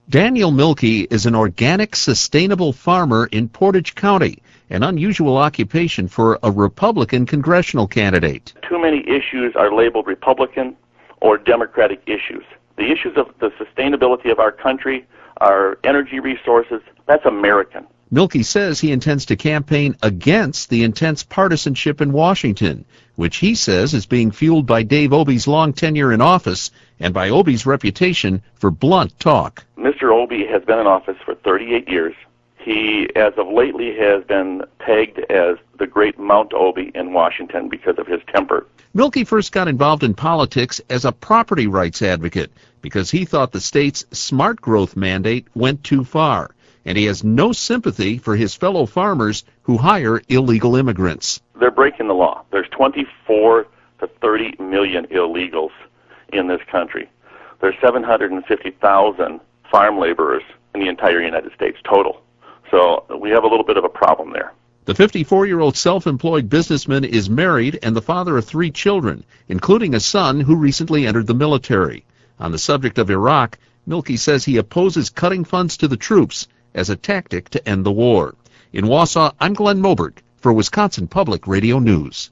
Daniel Milkey is an organic, sustainable farmer in Portage County, an unusual occupation for a Republican congressional candidate. Too many issues are labeled Republican or Democratic issues. The issues of the sustainability of our country, our energy resources, that's American. Milkey says he intends to campaign against the intense partisanship in Washington, which he says is being fueled by Dave Obey's long tenure in office and by Obey's reputation for blunt talk. Mr. Obey has been in office for 38 years. He, as of lately, has been tagged as the great Mount Obey in Washington because of his temper. Milkey first got involved in politics as a property rights advocate because he thought the state's smart growth mandate went too far, and he has no sympathy for his fellow farmers who hire illegal immigrants. They're breaking the law. There's 24 to 30 million illegals in this country. There's 750,000 farm laborers in the entire United States total. So we have a little bit of a problem there. The 54-year-old self-employed businessman is married and the father of 3 children, including a son who recently entered the military. On the subject of Iraq, Milkey says he opposes cutting funds to the troops as a tactic to end the war. In Wausau, I'm Glenn Moberg for Wisconsin Public Radio News.